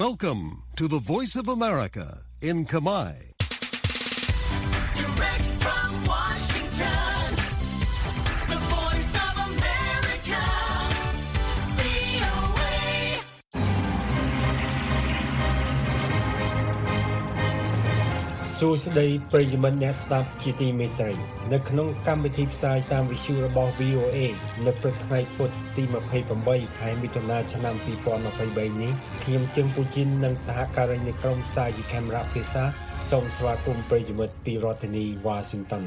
Welcome to the Voice of America in Khmer. Direct from Washington, the Voice of America, VOA. សួស្តីប្រិយមិត្តអ្នកស្ដាប់ជាទីមេត្រីនៅក្នុងកម្មវិធីផ្សាយតាមវិទ្យុរបស់ VOA នៅព្រឹកថ្ងៃពុធទី28ខែមិថុនាឆ្នាំ2023នេះខ្ញុំជើងពូជីននិងសហការីនៃក្រុមផ្សាយពីខេមរៈភាសាសូមស្វាគមន៍ប្រិយមិត្តពីរដ្ឋធានី Washington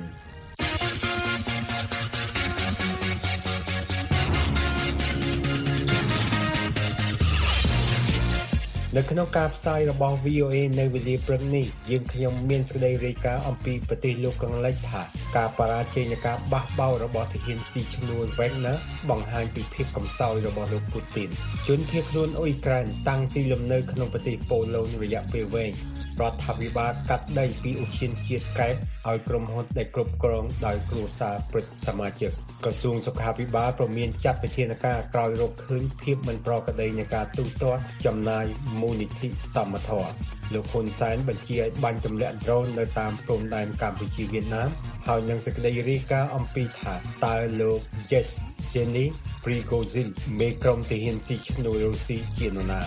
នៅក្នុងការផ្សាយរបស់ VOA នៅវេលាព្រឹកនេះយើងខ្ញុំមានសេចក្តីរាយការណ៍អំពីប្រទេសលោកកុងលិចថាការបរាជ័យនៃការបះបោររបស់ទាហានស៊ីឈ្នួល Wagner បង្ហាញពីភាពកំសោយរបស់លោកពូទីនជនភៀសខ្លួនអ៊ុយក្រែនតាំងទីលំនៅក្នុងប្រទេសប៉ូឡូញរយៈពេលវែងរដ្ឋាភិបាលកាត់ដីពីឧទ្យានជាតិកែបឲ្យក្រុមហ៊ុនដែលគ្រប់គ្រងដោយគ្រួសារព្រឹទ្ធសមាជិកក្រសួងសុខាភិបាលព្រមានចាត់វិធានការក្រោយរកឃើញភាពមិនប្រក្រតីនៃការទូទាត់ចំណាយមូលនិធិសមត្ថភាពលោកហ៊ុនសែនបញ្ជាឲ្យបាញ់ទម្លាក់ដ្រូននៅតាមព្រំដែនកម្ពុជាវៀតណាមហើយនឹងសេចក្តីរាយការណ៍អំពីថាតើលោក Yevgeny Prigozhin មេក្រុមទាហានស៊ីឈ្នួលរុស្ស៊ីជានរណា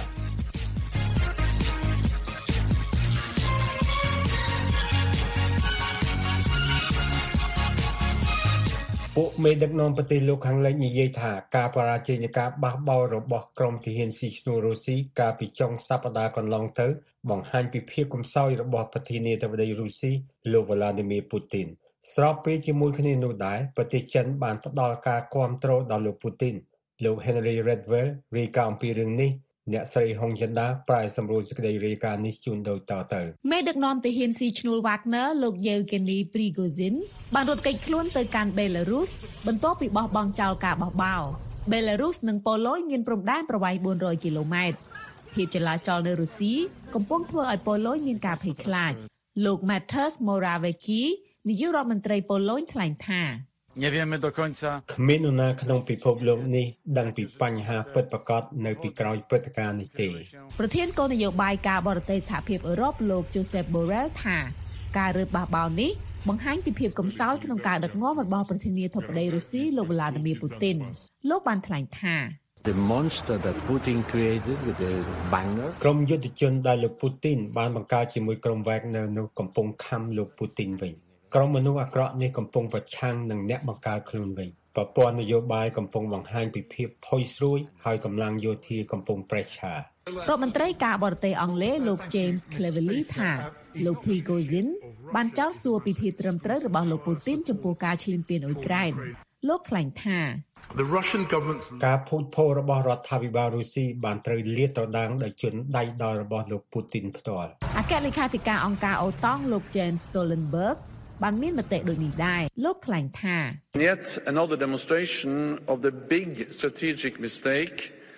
ពួកមេដឹកនាំប្រទេសលោកខាងលិចនិយាយថាការបរាជ័យនៃការបះបោររបស់ក្រុមទាហានស៊ីឈ្នួលរុស្ស៊ីកាលពីចុងសប្តាហ៍កន្លងទៅបង្ហាញពីភាពកំសោយរបស់ប្រធានាធិបតីរុស្ស៊ីលោក Vladimir Putin ស្របពេលជាមួយគ្នានោះដែរប្រទេសចិនបានផ្ដល់ការគាំទ្រដល់លោក Putin លោក Henry Redwell រាយការណ៍អំពីរឿងនេះអ្នកស្រីហុងចិន្តាប្រាយសម្រួលសេចក្តីរាយការណ៍នេះជូនដូចតទៅមេដឹកនាំទាហានស៊ីឈ្នួល Wagner លោក Yevgeny Prigozhin បានរត់គេចខ្លួនទៅកាន់ Belarus បន្ទាប់ពីបោះបង់ចោលការបះបោរ Belarus និងប៉ូឡូញមានព្រំដែនប្រវែង400គីឡូម៉ែត្រភាពចលាចលនៅរុស្ស៊ីកំពុងធ្វើឲ្យប៉ូឡូញមានការភ័យខ្លាចលោក Mateusz Morawiecki នាយករដ្ឋមន្ត្រីប៉ូឡូញថ្លែងថាគ្មាននរណាក្នុងពិភពលោកនេះដឹងពីបញ្ហាពិតប្រាកដនៅពីក្រោយព្រឹត្តិការណ៍នេះទេប្រធានគោលនយោបាយការបរទេសសហភាពអឺរ៉ុបលោក Josep Borrell ថាការរើបះបោរនេះបង្ហាញពីភាពកំសោយក្នុងការដឹកនាំរបស់ប្រធានាធិបតីរុស្ស៊ីលោក Vladimir Putin លោកបានថ្លែងថា The monster that Putin created with the Wagner ក្រុមយុទ្ធជនដែលលោក Putin បានបង្កើតជាមួយក្រុម Wagner នោះកំពុងខំលោក Putin វិញក្រុមមនុស្សអាក្រក់នេះកំពុងប្រឆាំងនឹងអ្នកបង្កើតខ្លួនវិញប្រព័ន្ធនយោបាយកំពុងបង្ហាញពីភាពផុយស្រួយហើយកម្លាំងយោធាកំពុងប្រេះឆារដ្ឋមន្ត្រីការបរទេសអង់គ្លេសលោក James Cleverly ថាលោក Prigozhin បានចោទសួរពីភាពត្រឹមត្រូវរបស់លោក Putin ចំពោះការឈ្លានពានអ៊ុយក្រែនលោកថ្លែងថាការភូតភររបស់រដ្ឋាភិបាលរុស្ស៊ីបានត្រូវលាតត្រដាងដោយជនដៃដល់របស់លោក Putin ផ្ទាល់អគ្គលេខាធិការអង្គការអូតង់លោក Jens Stoltenberg បានមានមតិដូចនេះដែរលោកថ្លែងថា Yet another demonstration of the big strategic mistake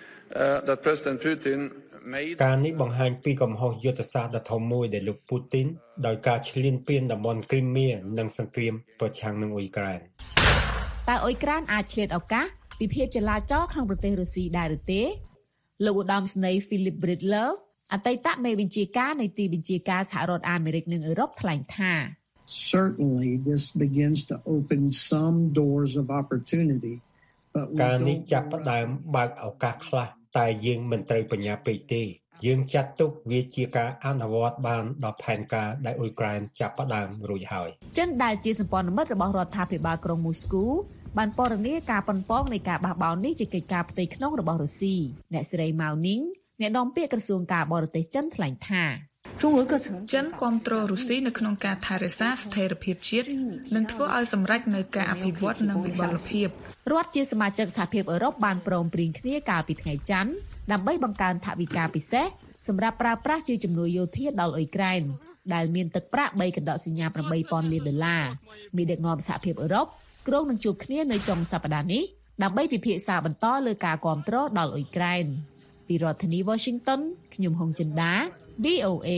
that President Putin made ការនេះបង្ហាញពីកំហុសយុទ្ធសាស្ត្រដ៏ធំមួយដែលលោក Putin ដោយការឈ្លានពានតំបន់គ្រីមៀនិងសង្គ្រាមប្រឆាំងនឹងអ៊ុយក្រែនតើអ៊ុយក្រែនអាចឆ្លៀតឱកាសពីភាពចលាចលក្នុងប្រទេសរុស្ស៊ីដែរឬទេលោកឧត្តមស្នេហ៍ Philip Breedlove អតីតមេបញ្ជាការនៃទីបញ្ជាការសហរដ្ឋអាមេរិកនិងអឺរ៉ុបថ្លែងថា Certainly this begins to open some doors of opportunity but ការនេះចាប់ផ្ដើមបើកឱកាសខ្លះតែយើងមិនត្រូវបញ្ញាពេកទេយើងចាត់ទុកវាជាការអនុវត្តបានដល់ផែនការដែលអ៊ុយក្រែនចាប់ផ្ដើមរួចហើយចិនដែលជាសម្ព័ន្ធមិត្តរបស់រដ្ឋាភិបាលក្រុងមូស្គូបានពណ៌នាការប៉ុនប៉ងនៃការបះបោរនេះជាកិច្ចការផ្ទៃក្នុងរបស់រុស្ស៊ីអ្នកស្រីម៉ៅនីងអ្នកនាំពាក្យក្រសួងការបរទេសចិនថ្លែងថាចិនគាំទ្ររុស្ស៊ីនៅក្នុងការថែរក្សាស្ថិរភាពជាតិនិងធ្វើឲ្យសម្រេចនូវការអភិវឌ្ឍនិងវិបលភាពរដ្ឋជាសមាជិកសហភាពអឺរ៉ុបបានព្រមព្រៀងគ្នាកាលពីថ្ងៃច័ន្ទដើម្បីបង្កើនថវិកាពិសេសសម្រាប់ប្រើប្រាស់ជាជំនួយយោធាដល់អ៊ុយក្រែនដែលមានទឹកប្រាក់3កណ្ដកសញ្ញា$8,000 លានមេដឹកនាំសហភាពអឺរ៉ុបគ្រោងនឹងជួបគ្នានៅចុងសប្តាហ៍នេះដើម្បីពិភាក្សាបន្តលើការគាំទ្រដល់អ៊ុយក្រែនពីរដ្ឋធានី Washington ខ្ញុំហុងចិន្តា VOA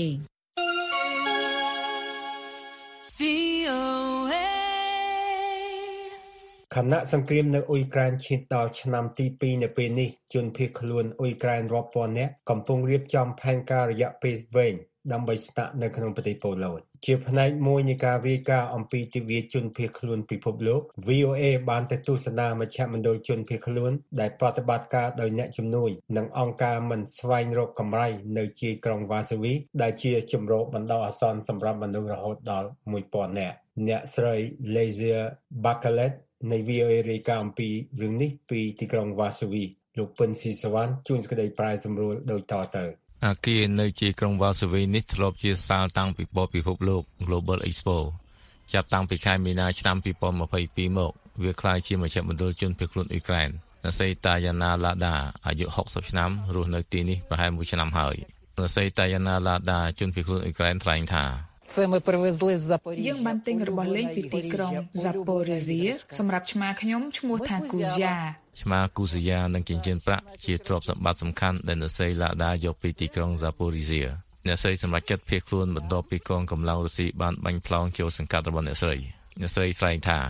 ខណៈសង្គ្រាមនៅអ៊ុយក្រែនឈានដល់ឆ្នាំទី2នៅពេលនេះជនភៀសខ្លួនអ៊ុយក្រែនរាប់ពាន់នាក់កំពុងរៀបចំផែនការរយៈពេលវែងដើម្បីស្នាក់នៅក្នុងប្រទេសប៉ូឡូញជាផ្នែកមួយនៃការរាយការណ៍អំពីទិវាជនភៀសខ្លួនពិភពលោក VOA បានទៅទស្សនាមជ្ឈមណ្ឌលជនភៀសខ្លួនដែលប្រតិបត្តិការដោយអ្នកជំនួយនិងអង្គការមិនស្វែងរកកម្រៃនៅជាយក្រុងវ៉ាសាវីដែលជាជំរកបណ្ដោះអាសន្នសម្រាប់មនុស្សរហូតដល់ 1000 នាក់អ្នកស្រី Lazia Bakalet នៃ VOA រាយការណ៍អំពីរឿងនេះពីទីក្រុងវ៉ាសាវីលោកពិនស៊ីសវណ្ណជួនសេចក្តីប្រែសម្រួលដូចតទៅអាគារនៅជាក្រុងវ៉ាសាវីនេះធ្លាប់ជាសាលតាំងពីពិភពលោក Global Expo ចាប់តាំងពីខែមីនាឆ្នាំ2022មកវាក្លាយជាមជ្ឈមណ្ឌលជនភៀសខ្លួនអ៊ុយក្រែនអ្នកស្រីតាយ៉ាណាឡាដាអាយុ60ឆ្នាំរស់នៅទីនេះប្រហែល1ឆ្នាំហើយអ្នកស្រីតាយ៉ាណាឡាដាជនភៀសខ្លួនអ៊ុយក្រែនថ្លែងថាយើងបានទិញរបស់លេងពីទីក្រុង Zaporizhzhia សម្រាប់ឆ្មាខ្ញុំឈ្មោះថា Kuzia ឆ្មា Kuzia និងចិញ្ចៀនប្រាក់ជាទ្រព្យសម្បត្តិសំខាន់ដែលអ្នកស្រីឡាដាយកពីទីក្រុង Zaporizhzhia អ្នកស្រីសម្រេចចិត្តភៀសខ្លួនបន្ទាប់ពីកងកម្លាំងរុស្ស៊ីបានបាញ់ផ្លោងចូលសង្កាត់របស់អ្នកស្រីថ្លែងថា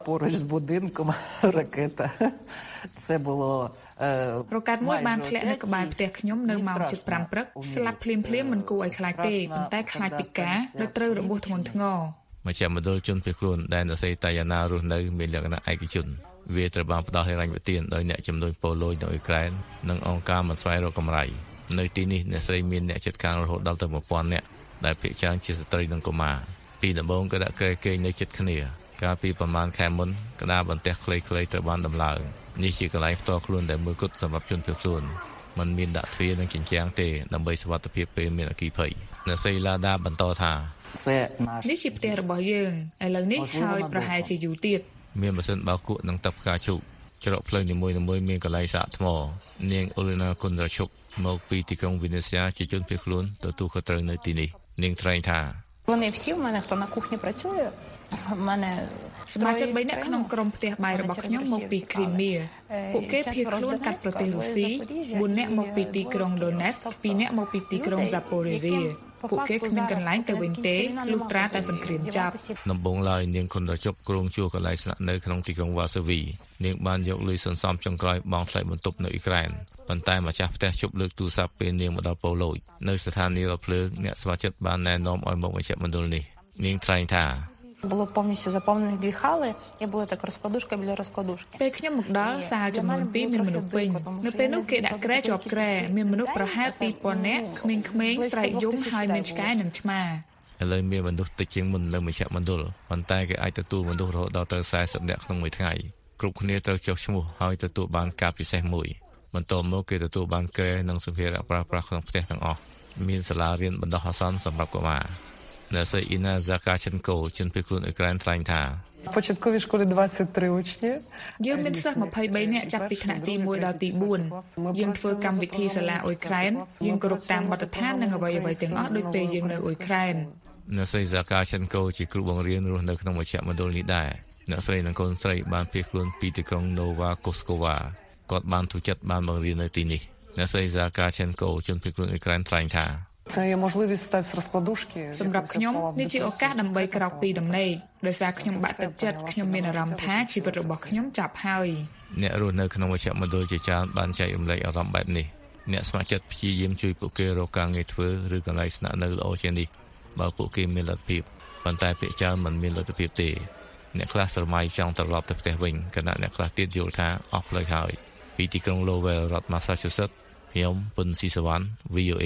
រកាត់មួយបានធ្លាក់នៅក្បែរផ្ទះខ្ញុំនៅម៉ោង 7:05 ព្រឹកស្លាប់ភ្លាមមិនគួរឲ្យខ្លាចទេប៉ុន្តែខ្លាចពីការដែលត្រូវរបួសធ្ងន់ធ្ងរមជ្ឈមណ្ឌលជនភៀសខ្លួនដែលអ្នកស្រីតាយ៉ាណារស់នៅមានលក្ខណៈឯកជនវាត្រូវបានផ្ដល់ហិរញ្ញប្បទានដោយអ្នកជំនួយប៉ូឡូញនៅអ៊ុយក្រែននិងអង្គការមិនស្វែងរកកម្រៃនៅទីនេះអ្នកស្រីមានអ្នកជិតខាងរហូតដល់ទៅ 1000 នាក់ដែលភាគច្រើនជាស្ត្រីនិងកុមារពីដំបូងក៏ដាក់គ្រែគេងនៅជិតគ្នាកាលពីប្រមាណខែមុនក្តារបន្ទះខ្លីៗត្រូវបានដំឡើងនេះជាកន្លែងផ្ទាល់ខ្លួនដែលមួយគត់សម្រាប់ជនភៀសខ្លួនมันមានដាក់ទ្វារនិងជញ្ជាំងទេដើម្បីសុវត្ថិភាពពេលមានអគ្គិភ័យអ្នកស្រីឡាដាបន្តថានេះជាផ្ទះរបស់យើងឥឡូវនេះហើយប្រហែលជាយូរទៀតមានម៉ាស៊ីនបោកគក់និងទឹកផ្កាឈូកច្រកផ្លូវនីមួយៗមានកន្លែងសាកថ្មនាងអូលីណាគុនរ៉ាឈុកមកពីទីក្រុងវីនេស្យ៉ាជាជនភៀសខ្លួនទទួលខុសត្រូវនៅទីនេះនាងថ្លែងថាសមាជិក3នាក់ក្នុងក្រុមផ្ទះបាយរបស់ខ្ញុំមកពីគ្រីមៀពួកគេភៀសខ្លួនកាត់ប្រទេសរុស្ស៊ី4នាក់មកពីទីក្រុង Donetsk 2នាក់មកពីទីក្រុង Zaporizhzhia ពួកគេគ្មានកន្លែងទៅវិញទេលុះត្រាតែសង្គ្រាមចាប់ដំបូងឡើយនាងខុនរជុកគ្រោងជួលកន្លែងស្នាក់នៅក្នុងទីក្រុងវ៉ាសាវីនាងបានយកលុយសន្សំចុងក្រោយបង់ថ្លៃបន្ទប់នៅអ៊ុយក្រែនប៉ុន្តែម្ចាស់ផ្ទះជប់លើកទូរស័ព្ទពេលនាងមកដល់ប៉ូឡូញនៅស្ថានីយ៍រថភ្លើងអ្នកស្ម័គ្រចិត្តបានណែនាំឲ្យមកមជ្ឈមណ្ឌលនេះនាងថ្លែងថាពេលខ្ញុំមកដល់សាលចំនួន2មានមនុស្សពេញនៅពេលនោះគេដាក់គ្រែជាប់គ្រែមានមនុស្សប្រហែល 2000 នាក់ក្មេងៗស្រែកយំហើយមានឆ្កែនិងឆ្មាឥឡូវមានមនុស្សតិចជាងមុននៅមជ្ឈមណ្ឌលប៉ុន្តែគេអាចទទួលមនុស្សរហូតដល់ទៅ40នាក់ក្នុងមួយថ្ងៃគ្រប់គ្នាត្រូវចុះឈ្មោះហើយទទួលបានការពិសេសមួយបន្ទាប់មកគេទទួលបានគ្រែនិងសម្ភារៈប្រើប្រាស់ក្នុងផ្ទះទាំងអស់មានសាលារៀនបណ្ដោះអាសន្នសម្រាប់កុមារអ្នកស្រីអ៊ីណាហ្សាកាឈិនកូជនភៀសខ្លួនអ៊ុយក្រែនថ្លែងថាយើងមានសិស្ស23នាក់ចាប់ពីថ្នាក់ទី1ដល់ទី4យើងធ្វើកម្មវិធីសាលាអ៊ុយក្រែនយើងគោរពតាមបទដ្ឋាននិងអ្វីៗទាំងអស់ដោយពេលយើងនៅអ៊ុយក្រែនអ្នកស្រីហ្សាកាឈិនកូជាគ្រូបង្រៀនរស់នៅក្នុងមជ្ឈមណ្ឌលនេះដែរអ្នកស្រីនិងកូនស្រីបានភៀសខ្លួនពីទីក្រុង Nova Koskova គាត់បានទូចិត្តបានបង្រៀននៅទីនេះអ្នកស្រីហ្សាកាឈិនកូជនភៀសខ្លួនអ៊ុយក្រែនថ្លែងថាសម្រាប់ខ្ញុំនេះជាឱកាសដើម្បីក្រោកពីដំណេកដោយសារខ្ញុំបាក់ទឹកចិត្តខ្ញុំមានអារម្មណ៍ថាជីវិតរបស់ខ្ញុំចាប់ហើយអ្នករស់នៅក្នុងមជ្ឈមណ្ឌលជាច្រើនបានចែករំលែកអារម្មណ៍បែបនេះអ្នកស្ម័គ្រចិត្តព្យាយាមជួយពួកគេរកការងារធ្វើឬកន្លែងស្នាក់នៅល្អជាងនេះបើពួកគេមានលទ្ធភាពប៉ុន្តែភាគច្រើនមិនមានលទ្ធភាពទេអ្នកខ្លះស្រមៃចង់ត្រឡប់ទៅផ្ទះវិញខណៈអ្នកខ្លះទៀតយល់ថាអស់ផ្លូវហើយពីទីក្រុង Lowell រដ្ឋ Massachusetts ខ្ញុំពិនស៊ីសវណ្ណ VOA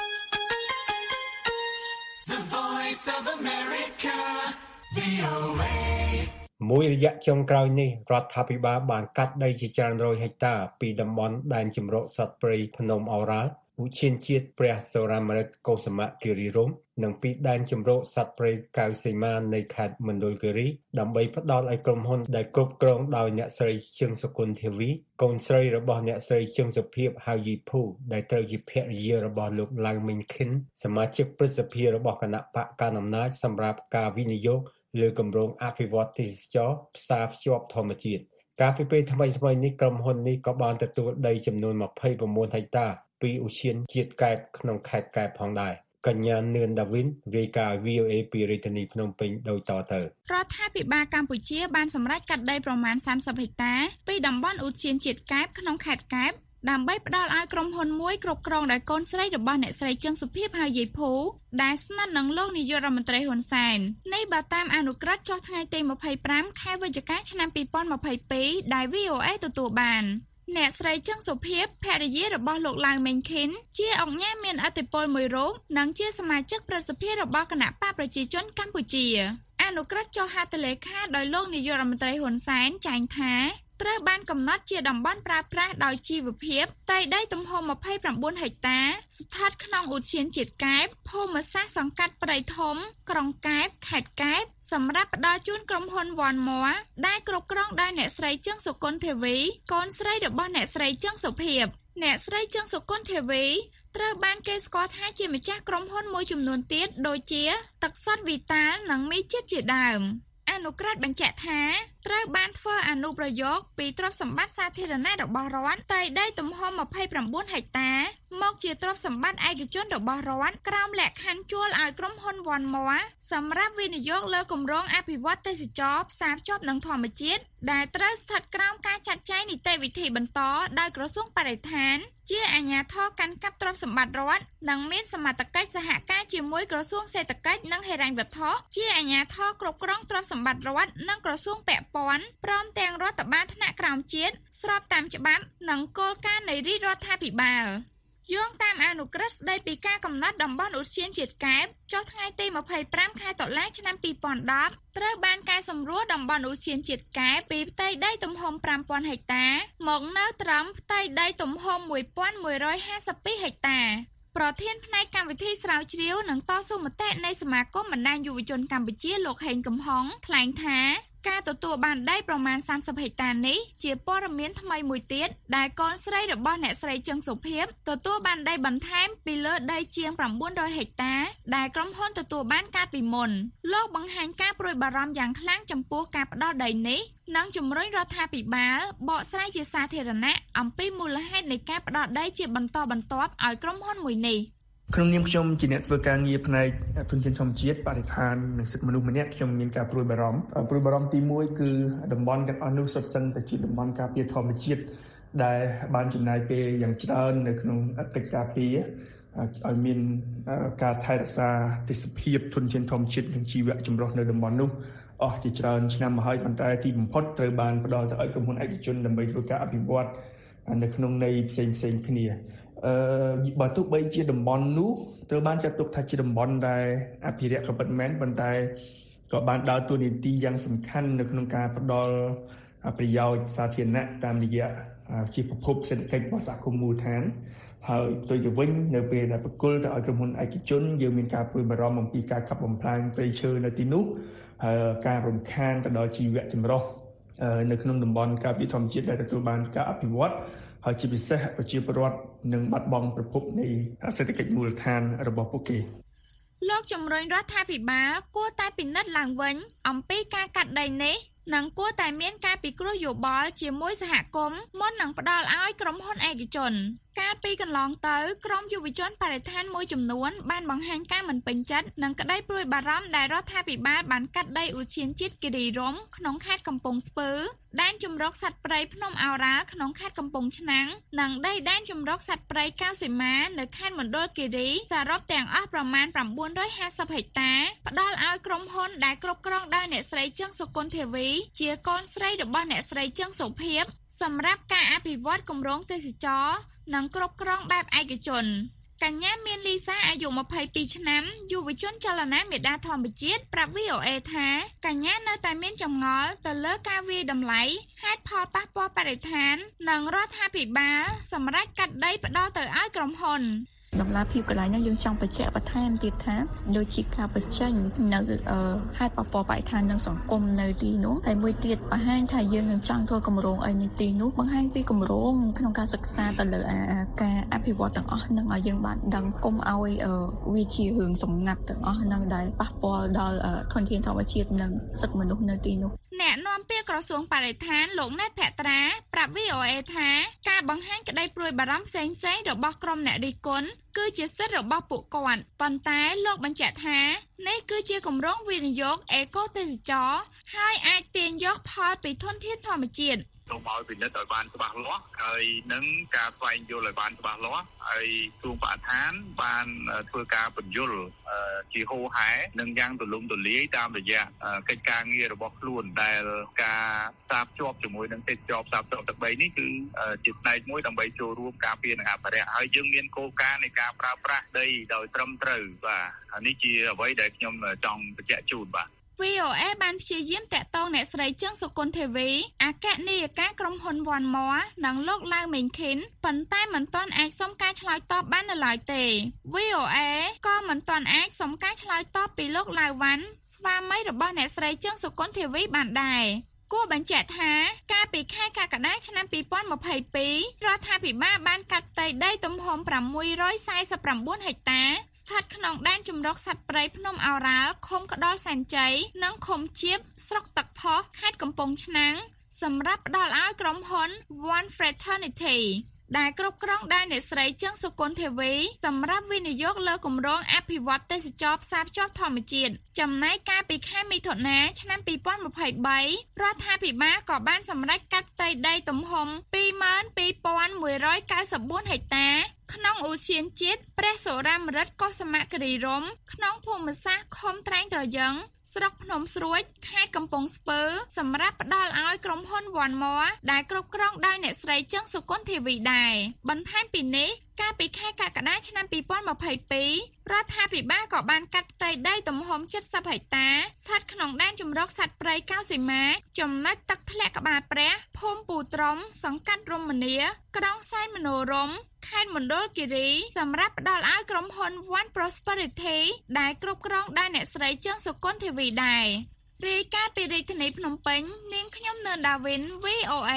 មួយរយៈចុងក្រោយនេះរដ្ឋាភិបាលបានកាត់ដីជាច្រើនរយហិកតាពីតំបន់ដែនជម្រកសត្វព្រៃភ្នំអូរ៉ាល់ឧទ្យានជាតិព្រះសូរាម្រិតកុសុមគិរីរម្យនិងពីដែនជម្រកសត្វព្រៃកៅសីមានៃខេត្តមណ្ឌលគិរីដើម្បីផ្ដល់ឲ្យក្រុមហ៊ុនដែលគ្រប់គ្រងដោយអ្នកស្រីជឹងសុគន្ធធាវីកូនស្រីរបស់អ្នកស្រីជឹងសុភីបហៅយីភូដែលត្រូវជាភរិយារបស់លោកឡៅមីងខិនសមាជិកព្រឹទ្ធសភារបស់គណៈបកកណ្ដាលអំណាចសម្រាប់ការវិនិយោគលើគម្រោងអភិវឌ្ឍទេសចរណ៍ផ្សារភ្ជាប់ធម្មជាតិកាលពីពេលថ្មីៗនេះក្រុមហ៊ុននេះក៏បានទទួលដីចំនួន29ហិកតាពីឧទ្យានជាតិកែបក្នុងខេត្តកែបផងដែរកញ្ញានឿនដាវីនរាយការណ៍ VOA ពីរាជធានីភ្នំពេញដោយតទៅរដ្ឋាភិបាលកម្ពុជាបានសម្រេចកាត់ដីប្រមាណ30ហិកតាពីតំបន់ឧទ្យានជាតិកែបក្នុងខេត្តកែបដើម្បីផ្ដល់ឲ្យក្រុមហ៊ុនមួយគ្រប់គ្រងដោយកូនស្រីរបស់អ្នកស្រីជឹងសុភីបហៅយាយភូដែលស្និទ្ធនឹងលោកនាយករដ្ឋមន្ត្រីហ៊ុនសែននេះបើតាមអនុក្រឹត្យចុះថ្ងៃទី25ខែវិច្ឆិកាឆ្នាំ2022ដែល VOA ទទួលបានអ្នកស្រីជឹងសុភីបភរិយារបស់លោកឡាវមេងខិនជាអង្គការមានឥទ្ធិពលមួយរូបនិងជាសមាជិកព្រឹទ្ធសភារបស់គណៈបកប្រជាជនកម្ពុជាអនុក្រឹត្យចុះហត្ថលេខាដោយលោកនាយករដ្ឋមន្ត្រីហ៊ុនសែនចែងថាត្រូវបានកំណត់ជាតំបន់ប្រើប្រាស់ដោយជីវភាពផ្ទៃដីទំហំ29ហិកតាស្ថិតក្នុងឧទ្យានជាតិកែបភូមិសាស្ត្រសង្កាត់ព្រៃធំក្រុងកែបខេត្តកែបសម្រាប់ផ្ដល់ជូនក្រុមហ៊ុនវ៉ាន់ម៉័រដែលគ្រប់គ្រងដោយអ្នកស្រីជឹងសុគន្ធធីវីកូនស្រីរបស់អ្នកស្រីជឹងសុភីបអ្នកស្រីជឹងសុគន្ធធីវីត្រូវបានគេស្គាល់ថាជាម្ចាស់ក្រុមហ៊ុនមួយចំនួនទៀតដូចជាទឹកសុទ្ធវីតាលនិងមីជាតិជាដើមអនុក្រឹត្យបញ្ជាក់ថាត្រូវបានធ្វើអនុប្រយោគពីទ្រព្យសម្បត្តិសាធារណៈរបស់រដ្ឋផ្ទៃដីទំហំ29ហិកតាមកជាទ្រព្យសម្បត្តិឯកជនរបស់រដ្ឋក្រោមលក្ខខណ្ឌជួលឲ្យក្រុមហ៊ុនវ៉ាន់ម៉័រសម្រាប់វិនិយោគលើគម្រោងអភិវឌ្ឍទេសចរណ៍ផ្សារភ្ជាប់នឹងធម្មជាតិដែលត្រូវស្ថិតក្រោមការចាត់ចែងនីតិវិធីបន្តដោយក្រសួងបរិស្ថានជាអាជ្ញាធរកាន់កាប់ទ្រព្យសម្បត្តិរដ្ឋនិងមានសមត្ថកិច្ចសហការជាមួយក្រសួងសេដ្ឋកិច្ចនិងហិរញ្ញវត្ថុជាអាជ្ញាធរគ្រប់គ្រងទ្រព្យសម្បត្តិរដ្ឋនិងក្រសួងពាក់ព័ន្ធព្រមទាំងរដ្ឋបាលថ្នាក់ក្រោមជាតិស្របតាមច្បាប់និងគោលការណ៍នៃរាជរដ្ឋាភិបាលយោងតាមអនុក្រឹត្យស្ដីពីការកំណត់តំបន់ឧទ្យានជាតិកែបចុះថ្ងៃទី25ខែតុលាឆ្នាំ2010ត្រូវបានកែសម្រួលតំបន់ឧទ្យានជាតិកែបពីផ្ទៃដីទំហំ5000ហិកតាមកនៅត្រឹមផ្ទៃដីទំហំ1152ហិកតាប្រធានផ្នែកកម្មវិធីស្រាវជ្រាវនិងតស៊ូមតិនៃសមាគមបណ្ដាញយុវជនកម្ពុជាលោកហេងកំហុងថ្លែងថាការទទួលបានដីប្រមាណ30ហិកតានេះជាព័ត៌មានថ្មីមួយទៀតដែលកូនស្រីរបស់អ្នកស្រីជឹងសុភីបទទួលបានដីបន្ថែមពីលើដីជាង900ហិកតាដែលក្រុមហ៊ុនទទួលបានកាលពីមុនលោកបង្ហាញការព្រួយបារម្ភយ៉ាងខ្លាំងចំពោះការផ្ដោតដីនេះនិងជំរុញរដ្ឋាភិបាលបកស្រាយជាសាធារណៈអំពីមូលហេតុនៃការផ្ដោតដីជាបន្តបន្ទាប់ឲ្យក្រុមហ៊ុនមួយនេះក្នុងនាមខ្ញុំជាអ្នកធ្វើការងារផ្នែកធនធានធម្មជាតិបរិស្ថាននិងសិទ្ធិមនុស្សម្នាក់ខ្ញុំមានការព្រួយបារម្ភទី1គឺតំបន់ទាំងអស់នោះសុទ្ធសឹងតែជាតំបន់ការពារធម្មជាតិដែលបានចំណាយពេលយ៉ាងច្រើននៅក្នុងកិច្ចការពារឲ្យមានការថែរក្សាទេសភាពធនធានធម្មជាតិនិងជីវៈចម្រុះនៅតំបន់នោះអស់ជាច្រើនឆ្នាំមកហើយប៉ុន្តែទីបំផុតត្រូវបានផ្ដល់ទៅឲ្យក្រុមហ៊ុនឯកជនដើម្បីធ្វើការអភិវឌ្ឍនៅក្នុងន័យផ្សេងៗគ្នាបើទោះបីជាតំបន់នោះត្រូវបានចាត់ទុកថាជាតំបន់ដែលអភិរក្សក៏ពិតមែនប៉ុន្តែក៏បានដើរតួនាទីយ៉ាងសំខាន់នៅក្នុងការផ្ដល់ប្រយោជន៍សាធារណៈតាមរយៈជាប្រភពសេដ្ឋកិច្ចរបស់សហគមន៍មូលដ្ឋានហើយផ្ទុយទៅវិញនៅពេលដែលប្រគល់ទៅឲ្យក្រុមហ៊ុនឯកជនយើងមានការព្រួយបារម្ភអំពីការកាប់បំផ្លាញព្រៃឈើនៅទីនោះហើយការរំខានទៅដល់ជីវៈចម្រុះនៅក្នុងតំបន់ការពារធម្មជាតិដែលទទួលបានការអភិវឌ្ឍហើយជាពិសេសប្រជាពលរដ្ឋនឹងបាត់បង់ប្រភពនៃសេដ្ឋកិច្ចមូលដ្ឋានរបស់ពួកគេលោកជំរុញរដ្ឋាភិបាលគួរតែពិនិត្យឡើងវិញអំពីការកាត់ដីនេះនិងគួរតែមានការពិគ្រោះយោបល់ជាមួយសហគមន៍មុននឹងផ្ដល់ឲ្យក្រុមហ៊ុនឯកជនកាលពីកន្លងទៅក្រុមយុវជនបរិស្ថានមួយចំនួនបានបង្ហាញការមិនពេញចិត្តនិងក្តីព្រួយបារម្ភដែលរដ្ឋាភិបាលបានកាត់ដីឧទ្យានជាតិគិរីរម្យក្នុងខេត្តកំពង់ស្ពឺដែនជម្រកសត្វព្រៃភ្នំឱរ៉ាល់ក្នុងខេត្តកំពង់ឆ្នាំងនិងដីដែនជម្រកសត្វព្រៃកៅសីមានៅខេត្តមណ្ឌលគិរីសរុបទាំងអស់ប្រមាណ950ហិកតាផ្ដល់ឲ្យក្រុមហ៊ុនដែលគ្រប់គ្រងដោយអ្នកស្រីជឹងសុគន្ធធីវីជាកូនស្រីរបស់អ្នកស្រីជឹងសុភីបសម្រាប់ការអភិវឌ្ឍគម្រោងទេសចរណ៍និងគ្រប់គ្រងបែបឯកជនកញ្ញាមានលីសាអាយុ22ឆ្នាំយុវជនចលនាមេដាធម្មជាតិប្រាប់ VOA ថាកញ្ញានៅតែមានចម្ងល់ទៅលើការវាយតម្លៃហេតុផលប៉ះពាល់បរិស្ថាននិងរដ្ឋាភិបាលសម្រាប់កាត់ដីផ្ដល់ទៅឲ្យក្រុមហ៊ុនតម្លាភាពកន្លែងនេះយើងចង់បញ្ជាក់បន្ថែមទៀតថាដូចជាការបញ្ចេញនៅហេតុប៉ះពាល់បរិស្ថាននិងសង្គមនៅទីនោះហើយមួយទៀតបង្ហាញថាយើងនឹងចង់ធ្វើគម្រោងអីនៅទីនោះបង្ហាញពីគម្រោងក្នុងការសិក្សាទៅលើការអភិវឌ្ឍទាំងអស់នឹងឲ្យយើងបានដឹងគុំឲ្យវាជារឿងសម្ងាត់ទាំងអស់នឹងដែលប៉ះពាល់ដល់ធនធានធម្មជាតិនិងសិទ្ធិមនុស្សនៅទីនោះអ្នកនាំពាក្យក្រសួងបរិស្ថានលោកណេតភក្ត្រាប្រាប់ VOA ថាការបង្ហាញក្តីព្រួយបារម្ភផ្សេងៗរបស់ក្រុមអ្នករិះគន់គឺជាសិទ្ធិរបស់ពួកគាត់ប៉ុន្តែលោកបញ្ជាក់ថានេះគឺជាគម្រោងវិនិយោគអេកូទេសចរណ៍ហើយអាចទាញយកផលពីធនធានធម្មជាតិសូមឲ្យពិនិត្យឲ្យបានច្បាស់លាស់ហើយនឹងការស្វែងយល់ឲ្យបានច្បាស់លាស់ហើយក្រសួងបរិស្ថានបានធ្វើការបញ្យលជាហូរហែនិងយ៉ាងទូលំទូលាយតាមរយៈកិច្ចការងាររបស់ខ្លួនដែលការផ្សារភ្ជាប់ជាមួយនឹងទេសចរផ្សារភ្ជាប់ទឹកដីនេះគឺជាផ្នែកមួយដើម្បីចូលរួមការពារនិងអភិរក្សហើយយើងមានគោលការណ៍នៃការប្រើប្រាស់ដីដោយត្រឹមត្រូវបាទនេះជាអ្វីដែលខ្ញុំចង់បញ្ជាក់ជូនបាទ VOA បានព្យាយាមតាក់ទងអ្នកស្រីជឹងសុគន្ធធីវីអគ្គនាយិកាក្រុមហ៊ុនវ៉ាន់ម៉័រនិងលោកឡាវមេងខិនប៉ុន្តែមិនទាន់អាចសុំការឆ្លើយតបបាននៅឡើយទេ VOA ក៏មិនទាន់អាចសុំការឆ្លើយតបពីលោកឡាវវ៉ាន់ស្វាមីរបស់អ្នកស្រីជឹងសុគន្ធធីវីបានដែរគួរបញ្ជាក់ថាកាលពីខែកក្កដាឆ្នាំ2022រដ្ឋាភិបាលបានកាត់ផ្ទៃដីទំហំ649ហិកតាស្ថិតក្នុងដែនជម្រកសត្វព្រៃភ្នំឱរ៉ាល់ឃុំក្តោលសែនជ័យនិងឃុំជៀបស្រុកទឹកផុសខេត្តកំពង់ឆ្នាំងសម្រាប់ផ្ដល់ឲ្យក្រុមហ៊ុន One Fraternity ដែលគ្រប់គ្រងដោយអ្នកស្រីជឹងសុគន្ធធីវីសម្រាប់វិនិយោគលើគម្រោងអភិវឌ្ឍទេសចរផ្សារភ្ជាប់ធម្មជាតិចំណែកកាលពីខែមិថុនាឆ្នាំ2023រដ្ឋាភិបាលក៏បានសម្រេចកាត់ផ្ទៃដីទំហំ 22,194 ហិកតាក្នុងឧទ្យានជាតិព្រះសុរាម្រិតកុសុមគិរីរម្យក្នុងភូមិសាស្ត្រឃុំត្រែងត្រយឹងស្រុកភ្នំស្រួចខេត្តកំពង់ស្ពឺសម្រាប់ផ្ដល់ឲ្យក្រុមហ៊ុនវ៉ាន់ម៉័រដែលគ្រប់គ្រងដោយអ្នកស្រីជឹងសុគន្ធធីវីដែរបន្ថែមពីនេះកាលពីខែកក្កដាឆ្នាំ2022រដ្ឋាភិបាលក៏បានកាត់ផ្ទៃដីទំហំ70ហិកតាស្ថិតក្នុងដែនជម្រកសត្វព្រៃកៅស៊ីម៉ាចំណុចទឹកធ្លាក់ក្បាលព្រះភូមិពូត្រំសង្កាត់រមនីក្រុងសែនមនោរម្យខេត្តមណ្ឌលគិរីសម្រាប់ផ្ដល់ឲ្យក្រុមហ៊ុន One Prosperity ដែលគ្រប់គ្រងដោយអ្នកស្រីជឹងសុគន្ធធីវីដែររាយការណ៍ពីរាជធានីភ្នំពេញនាងខ្ញុំនឿនដាវិន VOA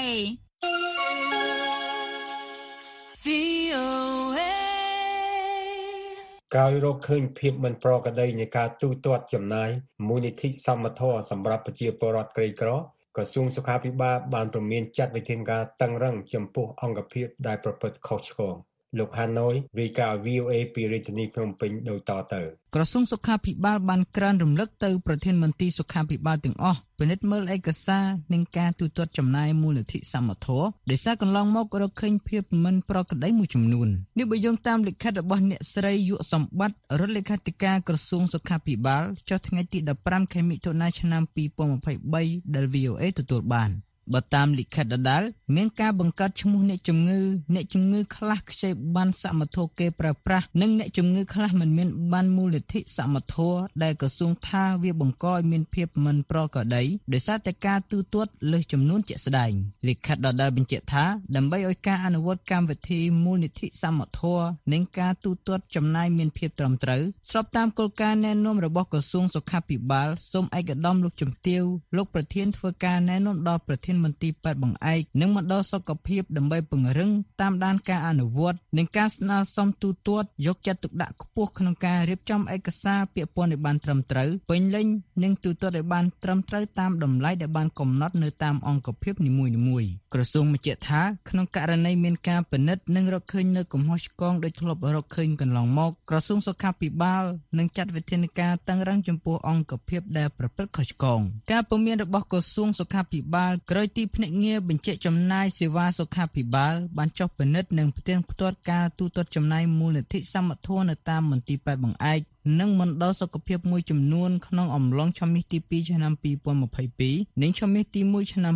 ក្រោយរកឃើញភាពមិនប្រក្រតីនៃការទូទាត់ចំណាយមូលនិធិសមត្ថៈសម្រាប់ប្រជាពលរដ្ឋក្រីក្រក្រសួងសុខាភិបាលបានព្រមានចាត់វិធានការតឹងរ៉ឹងចំពោះអង្គភាពដែលប្រព្រឹត្តខុសឆ្គងលោកហាណូយរាយការណ៍ VOA ពីរាជធានីភ្នំពេញដូចតទៅក្រសួងសុខាភិបាលបានក្រើនរំលឹកទៅប្រធានមន្ត្រីសុខាភិបាលទាំងអស់ពិនិត្យមើលឯកសារនិងការទូទាត់ចំណាយមូលនិធិសមត្ថៈដែលសារកន្លងមករកឃើញភាពមិនប្រក្រតីមួយចំនួននេះបើយោងតាមលិខិតរបស់អ្នកស្រីយុសម្បត្តិរដ្ឋលេខាធិការក្រសួងសុខាភិបាលចុះថ្ងៃទី15ខែមិថុនាឆ្នាំ2023ដែល VOA ទទួលបានបើតាមលិខិតដដែលមានការបង្កើតឈ្មោះអ្នកជំងឺខ្លះខ្ចីបានសមត្ថៈគេប្រើប្រាស់និងអ្នកជំងឺខ្លះមិនមានបានមូលនិធិសមត្ថៈដែលក្រសួងថាវាបង្កឲ្យមានភាពមិនប្រក្រតីដោយសារតែការទូទាត់លើសចំនួនជាក់ស្ដែងលិខិតដដែលបញ្ជាក់ថាដើម្បីឲ្យការអនុវត្តកម្មវិធីមូលនិធិសមត្ថៈនិងការទូទាត់ចំណាយមានភាពត្រឹមត្រូវស្របតាមគោលការណ៍ណែនាំរបស់ក្រសួងសុខាភិបាលសូមឯកឧត្តមលោកជំទាវលោកប្រធានធ្វើការណែនាំដល់ប្រធានមន្ត្រីពេទ្យបង្អែកនិងមណ្ឌលសុខភាពដើម្បីពង្រឹងតាមដានការអនុវត្តនិងការស្នើសុំទូទាត់យកចិត្តទុកដាក់ខ្ពស់ក្នុងការរៀបចំឯកសារពាក្យពន្ធឲ្យបានត្រឹមត្រូវពេញលេញនិងទូទាត់ឲ្យបានត្រឹមត្រូវតាមតម្លៃដែលបានកំណត់នៅតាមអង្គភាពនីមួយៗក្រសួងបញ្ជាក់ថាក្នុងករណីមានការពិនិត្យនិងរកឃើញនៅកំហុសឆ្គងដោយធ្លាប់រកឃើញកន្លងមកក្រសួងសុខាភិបាលនឹងចាត់វិធានការតឹងរ៉ឹងចំពោះអង្គភាពដែលប្រព្រឹត្តខុសឆ្គងការពំមានរបស់ក្រសួងសុខាភិបាលក្រោយទីភ្នាក់ងារបញ្ជាក់ចំណាយសេវាសុខាភិបាលបានចុះពិនិត្យនិងផ្ទៀងផ្ទាត់ការទូទាត់ចំណាយមូលនិធិសមត្ថៈនៅតាមមន្ទីរពេទ្យបង្អែកនិងមណ្ឌលសុខភាពមួយចំនួនក្នុងអំឡុងឆមាសទី2ឆ្នាំ2022និងឆមាសទី1ឆ្នាំ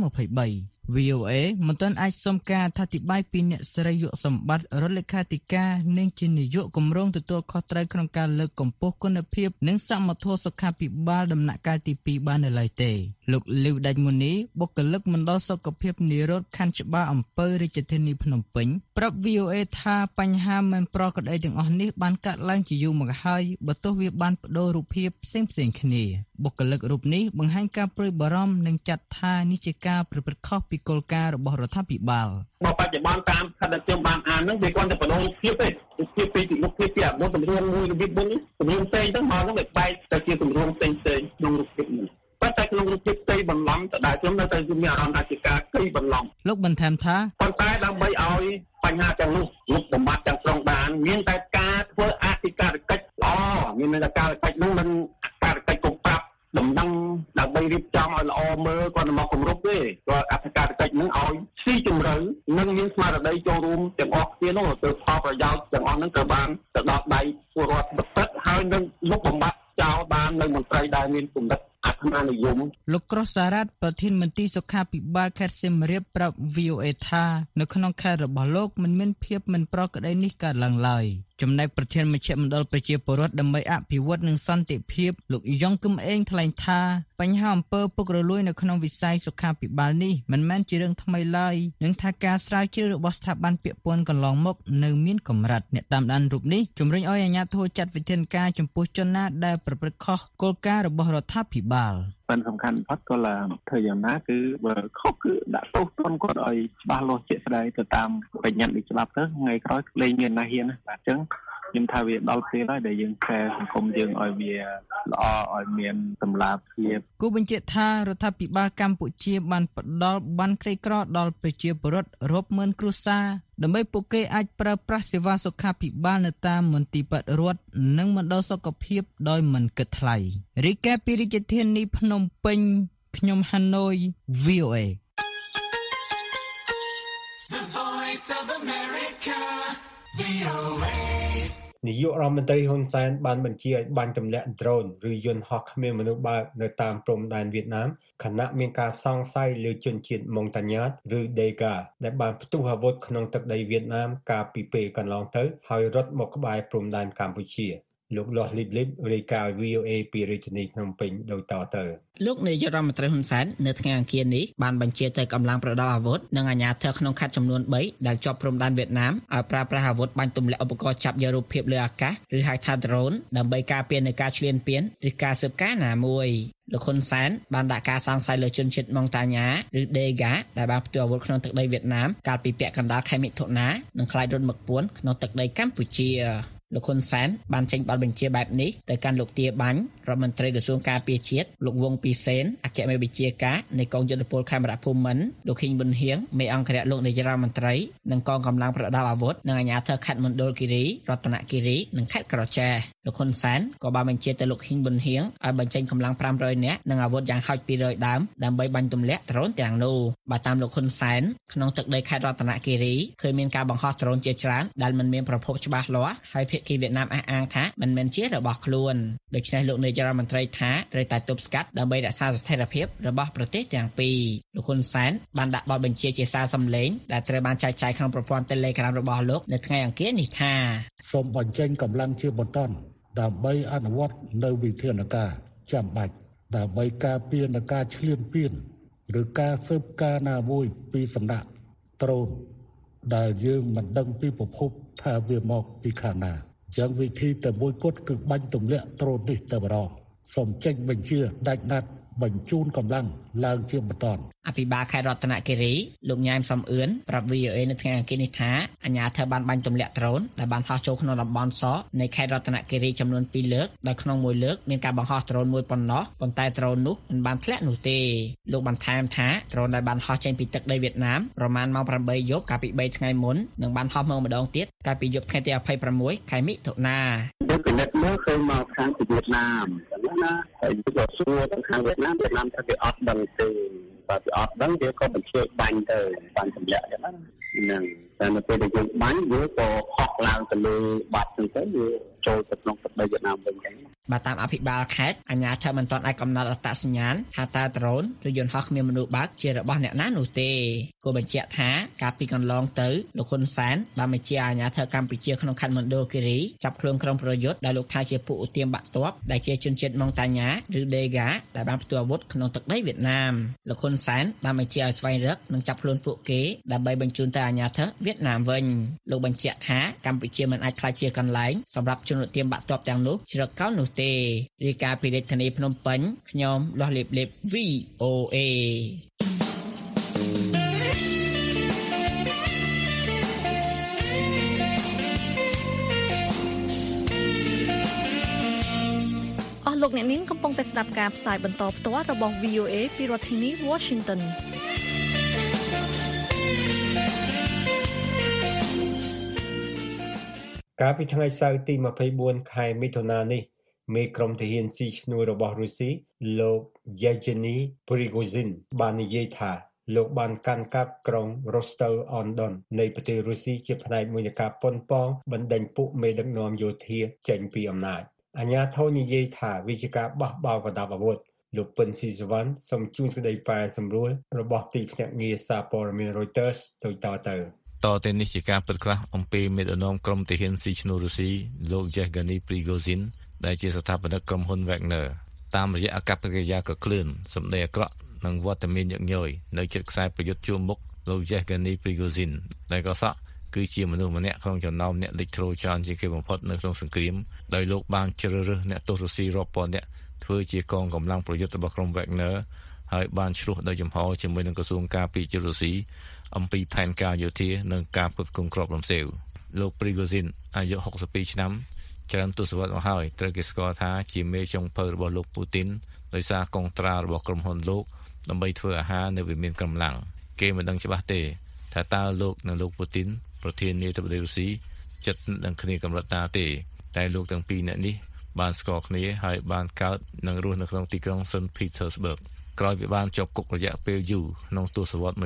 2023 VOA មិនទាន់អាចសុំការអធិប្បាយពីអ្នកស្រីយុសម្បត្តិរដ្ឋលេខាធិការនិងជានាយកគម្រោងទទួលខុសត្រូវក្នុងការលើកកម្ពស់គុណភាពនិងសមត្ថភាពសុខាភិបាលដំណាក់កាលទី2បាននៅឡើយទេលោកលីវដាច់មុនីបុគ្គលិកមណ្ឌលសុខភាពនិរោធខណ្ឌច្បារអំពើរាជធានីភ្នំពេញប្រាប់ VOA ថាបញ្ហាមិនប្រក្រតីទាំងអស់នេះបានកើតឡើងជាយូរមកហើយបើទោះវាបានបដូររូបភាពផ្សេងៗគ្នាបុគ្គលិករូបនេះបង្ហាញការព្រួយបារម្ភនិងចាត់ថានេះជាការប្រព្រឹត្តខុសពីគោលការណ៍របស់រដ្ឋាភិបាលបច្ចុប្បន្នតាមខណ្ឌខ្ញុំបានអានហ្នឹងវាគាត់តែបដូររូបភាពទេរូបភាពពីរូបភាពពីអាមុនទម្រង់មួយរបៀបមុនទម្រង់ផ្សេងទៅមកហ្នឹងវាបែកទៅជាទម្រង់ផ្សេងក្នុងរូបភាពនេះប៉ុន្តែក្នុងរូបភាពផ្សេងបន្លំទៅដែរខ្ញុំនៅតែមានអារម្មណ៍ថាជាការគីបន្លំលោកបន្ថែមថាប៉ុន្តែដើម្បីឲ្យបញ្ហាទាំងនោះលុបបំបត្តិទាំងស្រុងបានមានតែការធ្វើអធិការកិច្ចល្អមានតែការកិច្ចនោះមិនការកិច្ចគប់ប្រាប់ដំណឹងដើម្បីរៀបចំឲ្យល្អមើលគាត់មកគម្រប់ទេគាត់អធិការកិច្ចនឹងឲ្យស៊ីជម្រៅនិងមានស្មារតីចូលរួមទាំងអស់គ្នានោះទៅផលប្រយោជន៍ទាំងអស់នឹងត្រូវបានទៅដល់ដៃពលរដ្ឋពិតហើយនឹងលុបបំបត្តិចោលបាននៅមន្ត្រីដែលមានគំនិតអាត្មានិយមលោកក្រសសារ៉ាតប្រធានមន្ត្រីសុខាភិបាលខេត្តសៀមរាបប្រាប់ VOA ថានៅក្នុងខេត្តរបស់លោកមិនមានភាពមិនប្រក្រតីនេះកើតឡើងឡើយចំណែកប្រធានមជ្ឈមណ្ឌលប្រជាពលរដ្ឋដើម្បីអភិវឌ្ឍនិងសន្តិភាពលោកយ៉ងគឹមអេងថ្លែងថាបញ្ហាអំពើពុករលួយនៅក្នុងវិស័យសុខាភិបាលនេះមិនមែនជារឿងថ្មីឡើយនិងថាការស្រាវជ្រាវរបស់ស្ថាប័នពាក់ព័ន្ធកន្លងមកនៅមានកម្រិតអ្នកតាមដានរូបនេះជំរុញឲ្យអាជ្ញាធរចាត់វិធានការចំពោះជនណាដែលប្រព្រឹត្តខុសគោលការណ៍របស់រដ្ឋាភិបាលបានសំខាន់បំផុតក៏làធ្វើយ៉ាងណាគឺបើខុសគឺដាក់ទោសទណ្ឌគាត់ឲ្យច្បាស់លាស់ជាក់ស្ដែងទៅតាមបញ្ញត្តិនៃច្បាប់ទៅថ្ងៃក្រោយលែងមានណាហ៊ានណាបាទអញ្ចឹងខ្ញុំថាវាដល់ពេលហើយដែលយើងកែសង្គមយើងឲ្យវាល្អឲ្យមានតម្លាភាពគូបញ្ជាក់ថារដ្ឋាភិបាលកម្ពុជាបានផ្ដល់បានក្រីក្រដល់ប្រជាពលរដ្ឋរាប់ម៉ឺនគ្រួសារដើម្បីពួកគេអាចប្រើប្រាស់សេវាសុខាភិបាលនៅតាមមន្ទីរពេទ្យរដ្ឋនិងមណ្ឌលសុខភាពដោយមិនគិតថ្លៃរីកាពីរាជធានីភ្នំពេញខ្ញុំហាណូយ VOA The Voice of America VOA នាយករដ្ឋមន្ត្រីហ៊ុនសែនបានបញ្ជាឲ្យបាញ់ទម្លាក់ដ្រូនឬយន្តហោះគ្មានមនុស្សបើកនៅតាមព្រំដែនវៀតណាមខណៈមានការសង្ស័យលើជនជាតិម៉ុងតាញ៉ាតឬដេហ្កាដែលបានផ្ទុះអាវុធក្នុងទឹកដីវៀតណាមកាលពីពេលកន្លងទៅហើយរត់មកក្បែរព្រំដែនកម្ពុជាលោកលាស់លីបលីបរាយការណ៍ VOA ពីរាជធានីភ្នំពេញដូចតទៅលោកនាយករដ្ឋមន្ត្រីហ៊ុនសែននៅថ្ងៃអង្គារនេះបានបញ្ជាទៅកម្លាំងប្រដាប់អាវុធនិងអាជ្ញាធរក្នុងខេត្តចំនួន3ដែលជាប់ព្រំដែនវៀតណាមឲ្យប្រើប្រាស់អាវុធបាញ់ទម្លាក់ឧបករណ៍ចាប់យករូបភាពលើអាកាសឬហៅថា drone ដើម្បីការពារនៅការឈ្លានពានឬការស៊ើបការណ៍ណាមួយលោកហ៊ុនសែនបានដាក់ការសង្ស័យលើជនជាតិម៉ុងតាញ៉ាឬដេហ្កាដែលបានផ្ទុះអាវុធក្នុងទឹកដីវៀតណាមកាលពីពាក់កណ្ដាលខែមិថុនានិងខ្លាចរត់មកពួនក្នុងទឹកដីកម្ពុជាលោកហ៊ុនសែនបានចេញបទបញ្ជាបែបនេះទៅកាន់លោកទាបាញ់រដ្ឋមន្ត្រីក្រសួងការពារជាតិលោកវងពីសេនអគ្គមេបញ្ជាការនៃកងយុទ្ធពលខេមរៈភូមិន្ទលោកហ៊ីងប៊ុនហៀងមេអង្គរៈលោកនាយរដ្ឋមន្ត្រីនិងកងកម្លាំងប្រដាប់អាវុធនិងអាជ្ញាធរខេត្តមណ្ឌលគិរីរតនគិរីនិងខេត្តក្រចេះលោកហ៊ុនសែនក៏បានបញ្ជាទៅលោកហ៊ីងប៊ុនហៀងឲ្យបញ្ចេញកម្លាំង500នាក់និងអាវុធយ៉ាងហោច200ដើមដើម្បីបាញ់ទម្លាក់ដ្រូនទាំងនោះបើតាមលោកហ៊ុនសែនក្នុងទឹកដីខេត្តរតនគិរីឃើញមានការបង្ហោះដ្រូនជាច្រើនដែលមិនមានប្រភពច្បាស់លាស់ហើយភាគីវៀតណាមអះអាងថាមិនមែនជារបស់ខ្លួនដូច្នេះលោកនាយករដ្ឋមន្ត្រីថាត្រូវតែទប់ស្កាត់ដើម្បីរក្សាស្ថិរភាពរបស់ប្រទេសទាំងពីរលោកហ៊ុនសែនបានដាក់បទបញ្ជាជាសារសំឡេងដែលត្រូវបានចែកចាយក្នុងប្រព័ន្ធ Telegram របស់លោកនៅថ្ងៃអង្គារនេះថាសូមបញ្ចេញកម្លាំងជាបន្តដើម្បីអនុវត្តនៅវិធានការចាំបាច់ដើម្បីការពារនឹងការឈ្លានពានឬការស៊ើបការណ៍ណាមួយពីសំណាក់ដ្រូនដែលយើងមិនដឹងពីប្រភពថាវាមកពីខាងណាចឹងវិធីតែមួយគត់គឺបាញ់ទម្លាក់ដ្រូននេះទៅម្ដងសូមចេញបញ្ជាដាច់ណាត់បញ្ជូនកម្លាំងឡើងជាបន្តអភិបាលខេត្តរតនគិរីលោកញ៉ែមសំអឿនប្រាប់ VOA នៅថ្ងៃអង្គារនេះថាអាជ្ញាធរបានបាញ់ទម្លាក់ដ្រូនដែលបានហោះចូលក្នុងតំបន់សនៃខេត្តរតនគិរីចំនួន2លើកដោយក្នុងមួយលើកមានការបង្ហោះដ្រូនមួយប៉ុណ្ណោះប៉ុន្តែដ្រូននោះមិនបានធ្លាក់នោះទេលោកបន្ថែមថាដ្រូនដែលបានហោះចេញពីទឹកដីវៀតណាមប្រមាណម៉ោង8យប់កាលពី3ថ្ងៃមុននិងបានហោះមកម្ដងទៀតកាលពីយប់ថ្ងៃទី26ខែមិថុនាយើងពិនិត្យមើលឃើញមកខាងវៀតណាមណាហើយក៏សួរទៅខាងវៀតណាមថាគេអត់ដឹងទេបើគេអត់ដឹងវាក៏បញ្ជាបាញ់ទៅបាញ់ទម្លាក់ចឹងណាហ្នឹងតែនៅពេលដែលយើងបាញ់វាក៏ហោះឡើងទៅលើបាត់ហ្នឹងទៅវាចូលទៅក្នុងទឹកដីវៀតណាមវិញចឹងបាទតាមអភិបាលខេត្តអាជ្ញាធរមិនទាន់អាចកំណត់អត្តសញ្ញាណថាតើដ្រូនឬយន្តហោះគ្មានមនុស្សបើកជារបស់អ្នកណានោះទេគូបញ្ជាក់ថាកាលពីកន្លងទៅលោកហ៊ុនសែនបានបញ្ជាអាជ្ញាធរកម្ពុជាក្នុងខេត្តមណ្ឌលគិរីចាប់ខ្លួនក្រុមប្រយុទ្ធដែលលោកថាជាពួកឧទាមបាក់ទ័ពដែលជាជនជាតិម៉ុងតាញ៉ាឬដេហ្កាដែលបានផ្ទុះអាវុធក្នុងទឹកដីវៀតណាមលោកហ៊ុនសែនបានបញ្ជាឲ្យស្វែងរកនិងចាប់ខ្លួនពួកគេដើម្បីបញ្ជូនទៅអាជ្ញាធរវៀតណាមវិញលោកបញ្ជាក់ថាកម្ពុជាមិនអាចក្លាយជាកន្លែងសម្រាប់ជនឧទាមបាក់ទ័ពទាំងនោះជ្រកកោននោះទេរាយការណ៍ពីរាជធានីភ្នំពេញខ្ញុំលាស់លីបលីប VOA អស់លោកលោកអ្នកនាងកំពុងតែស្ដាប់ការផ្សាយបន្តផ្ទាល់របស់ VOA ពីរដ្ឋធានី Washington កាលពីថ្ងៃសៅរ៍ទី24ខែមិថុនានេះមេក្រុមទាហានស៊ីឈ្នួលរបស់រុស្ស៊ីលោក Yevgeny Prigozhin បាននិយាយថាលោកបានកាន់កាប់ក្រុង Rostov-on-Don នៃប្រទេសរុស្ស៊ីជាផ្នែកមួយនៃការប៉ុនប៉ងបណ្ដេញពួកមេដឹកនាំយោធាចេញពីអំណាចអាជ្ញាធរនិយាយថាវាជាការបោះបោរប្រដាប់អាវុធលោកពិនស៊ីសវណ្ណសូមជួនសេចក្តីប្រែសម្រួលរបស់ទីភ្នាក់ងារសារព័ត៌មាន Reuters ទៅទៅនេះជាការពិតខ្លះអំពីមេដឹកនាំក្រុមទាហានស៊ីឈ្នួលរុស្ស៊ីលោក Yevgeny Prigozhin ដែលជាស្ថាបនិកក្រុមហ៊ុន Wagner តាមរយៈអាកប្បកិរិយាកក្លឿនសម្ដីអាក្រក់និងវត្តមានញឹកញយនៅជិតខ្សែប្រយុទ្ធជួរមុខលោក Yevgeny Prigozhin ដែលក៏សក់គឺជាមនុស្សម្នាក់ក្នុងចំណោមអ្នកលេចធ្លោច្រើនជាងគេបំផុតនៅក្នុងសង្គ្រាមដោយលោកបានជ្រើសរើសអ្នកទោសរុស្ស៊ីរាប់ពាន់នាក់ធ្វើជាកងកម្លាំងប្រយុទ្ធរបស់ក្រុម Wagner ហើយបានឆ្លោះដោយចំហជាមួយនឹងក្រសួងការពារជាតិរុស្ស៊ីអំពីផែនការយោធានិងការផ្គត់ផ្គង់គ្រាប់រំសេវលោក Prigozhin អាយុ62ឆ្នាំច្រើនទសវត្សរ៍មកហើយត្រូវគេស្គាល់ថាជាមេចុងភៅរបស់លោកពូទីនដោយសារកងត្រារបស់ក្រុមហ៊ុនលោកដើម្បីធ្វើអាហារនៅវិមានកម្លាំងគេមិនដឹងច្បាស់ទេថាតើលោកនិងលោកពូទីនប្រធានាធិបតីរុស្ស៊ីជិតស្និទ្ធនឹងគ្នាកម្រិតណាទេតែលោកទាំងពីរនាក់នេះបានស្គាល់គ្នាហើយបានកើតនិងរស់នៅក្នុងទីក្រុង St. Petersburg ក្រោយពីបានជាប់គុករយៈពេលយូរក្នុងទសវត្សរ៍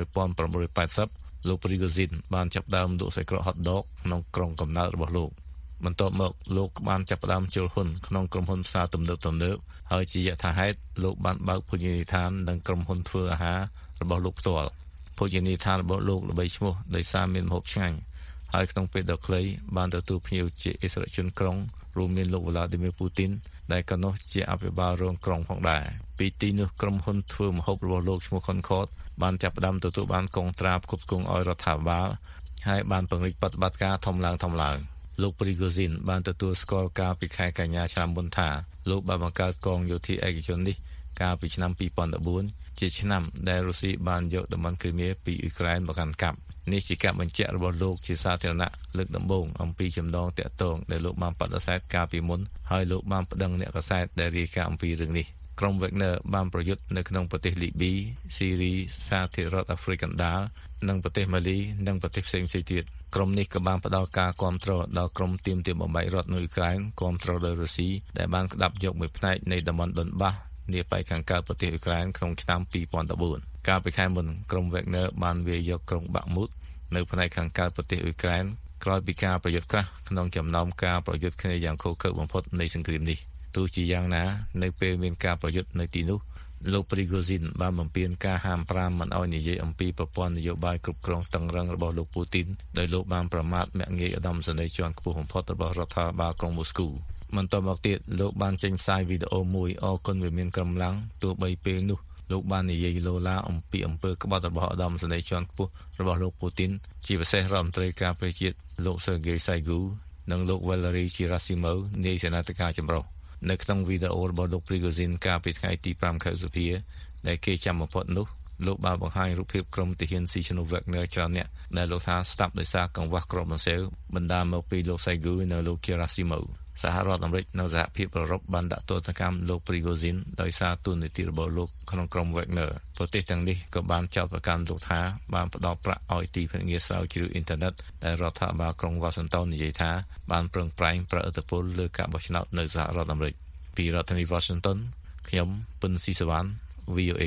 1980លោក Prigozhin បានចាប់ផ្ដើមលក់សាច់ក្រក hot dog ក្នុងក្រុងកំណើតរបស់លោកបន្ទាប់មកលោកបានចាប់ផ្ដើមចូលហ៊ុនក្នុងក្រុមហ៊ុនផ្សារទំនើបហើយជាយថាហេតុលោកបានបើកភោជនីយដ្ឋាននិងក្រុមហ៊ុនធ្វើអាហាររបស់លោកផ្ទាល់ភោជនីយដ្ឋានរបស់លោកល្បីឈ្មោះដោយសារមានម្ហូបឆ្ងាញ់ហើយក្នុងពេលដ៏ខ្លីបានទទួលភ្ញៀវជាអិសរាជជនក្រុងរួមមានលោក Vladimir Putin ដែលក៏នោះជាអភិបាលរងក្រុងផងដែរពីទីនោះក្រុមហ៊ុនធ្វើម្ហូបរបស់លោកឈ្មោះ Concord បានចាប់ផ្ដើមទទួលបានកងត្រាផ្គត់ផ្គង់ឲ្យរដ្ឋាភិបាលហើយបានពង្រីកបប្រតិបត្តិការធំឡើងលោក Prigozhin បានទទួលស្គាល់កាលពីខែកញ្ញាឆ្នាំមុនថាលោកបានបង្កើតកងយោធាឯកជននេះកាលពីឆ្នាំ2014ជាឆ្នាំដែលរុស្ស៊ីបានយកតំបន់គ្រីមៀពីអ៊ុយក្រែនមកកាន់កាប់នេះជាការបញ្ជាក់របស់លោកជាសាធារណៈលើកដំបូងអំពីចំណងតាក់ទងដែលលោកបានបដិសេធកាលពីមុនហើយលោកបានប្តឹងអ្នកកាសែតដែលរាយការណ៍អំពីរឿងនេះក្រុម Wagner បានប្រយុទ្ធនៅក្នុងប្រទេសលីប៊ីស៊ីរីសាធារណរដ្ឋអាហ្វ្រិកកណ្ដាលនិងប្រទេសម៉ាលីនិងប្រទេសផ្សេងៗទៀតក្រុមនេះក៏បានផ្ដល់ការគាំទ្រដល់ក្រុមទាមទារបំបែករដ្ឋនៅអ៊ុយក្រែនគាំទ្រដោយរុស្ស៊ីដែលបានក្តាប់យកមួយផ្នែកនៃតំបន់ដុនបាសនាប៉ែកខាងកើតប្រទេសអ៊ុយក្រែនក្នុងឆ្នាំ2014កាលពីខែមុនក្រុម Wagner បានវាយយកក្រុងបាក់មូតនៅផ្នែកខាងកើតប្រទេសអ៊ុយក្រែនក្រោយពីការប្រយុទ្ធខ្លះក្នុងចំណោមការប្រយុទ្ធគ្នាយ៉ាងឃោរឃៅបំផុតនៃសង្គ្រាមនេះទោះជាយ៉ាងណានៅពេលមានការប្រយុទ្ធនៅទីនោះលោក Prigozhin បានបំពេញការហាម5មិនឲ្យនិយាយអំពីប្រព័ន្ធនយោបាយគ្រប់គ្រងស្តឹងរឹងរបស់លោក Putin ដោយលោកបានប្រមាថមាក់ងាយឧត្តមសេនីយ៍ជាន់ខ្ពស់បំផុតរបស់រដ្ឋាភិបាលក្រុងមូស្គូបន្តមកទៀតលោកបានចេញផ្សាយវីដេអូមួយអរគុណវិមានកម្លាំងទោះបីពេលនោះលោកបាននិយាយលោឡាអំពីអំពើក្បត់របស់ឧត្តមសេនីយ៍ជាន់ខ្ពស់របស់លោក Putin ជាពិសេសរដ្ឋមន្ត្រីការពារជាតិលោក Sergei Shoigu និងលោក Valery Gerasimov នាយសេនាធិការចម្រុះនៅក្នុងវីដេអូរបស់លោក Prigozhin កាលពីថ្ងៃទី5ខែឧសភាដែលគេចាំបំផុតនោះលោកបានបង្ហាញរូបភាពក្រុមទាហានស៊ីឈ្នួល Wagner ច្រើនអ្នកដែលលោកថាស្តាប់ដោយសារកង្វះគ្រាប់រំសេវបណ្ដាលមកពីលោក Shoigu និងលោក Gerasimov សហរដ្ឋអាមេរិកនៅសហភាពអឺរ៉ុបបានដាក់ទណ្ឌកម្មលោក Prigozhin ដោយសារទូនាទីរបស់លោកក្នុងក្រុម Wagner ប្រទេសទាំងនេះក៏បានចោទប្រកាន់លោកថាបានផ្ដល់ប្រាក់ឲ្យទីភ្នាក់ងារស្រាវជ្រាវអ៊ីនធឺណិតដែលរដ្ឋាភិបាលក្រុង Washington និយាយថាបានប្រឹងប្រែងប្រឥទ្ធពលលើការបោះឆ្នោតនៅសហរដ្ឋអាមេរិកពីរដ្ឋធានី Washington ខ្ញុំពិនស៊ីសវណ្ណ VOA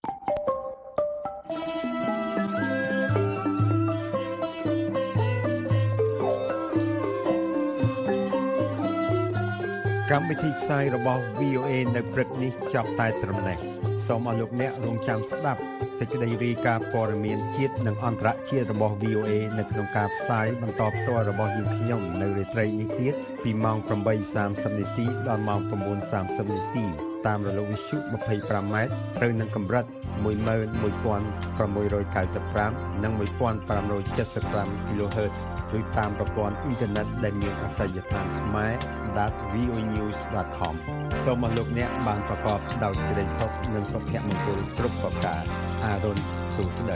កម្មវិធីផ្សាយរបស់ VOA នៅព្រឹកនេះចប់តែត្រឹមនេះសូមអរលោកអ្នករងចាំស្ដាប់សេចក្តីរាយការណ៍ព័ត៌មានជាតិនិងអន្តរជាតិរបស់ VOA នៅក្នុងការផ្សាយបន្តផ្ទាល់របស់យើងខ្ញុំនៅរាត្រីនេះទៀតពីម៉ោង 8:30 នាទីដល់ម៉ោង 9:30 នាទីតាមរលកវិទ្យុ 25 ម៉ែត្រត្រូវនឹងកម្រិត 11695 និង 1575 kHz ឬតាមប្រព័ន្ធអ៊ីនធឺណិតដែលមានអាសយដ្ឋានខ្មែរ.voanews.com សូមអរលោកអ្នកបានប្រកបដោយសេចក្តីសុខនិងសុភមង្គលគ្រប់ប្រការអារុនសួស្តី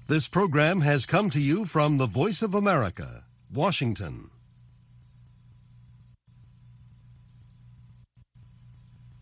This program has come to you from the Voice of America, Washington.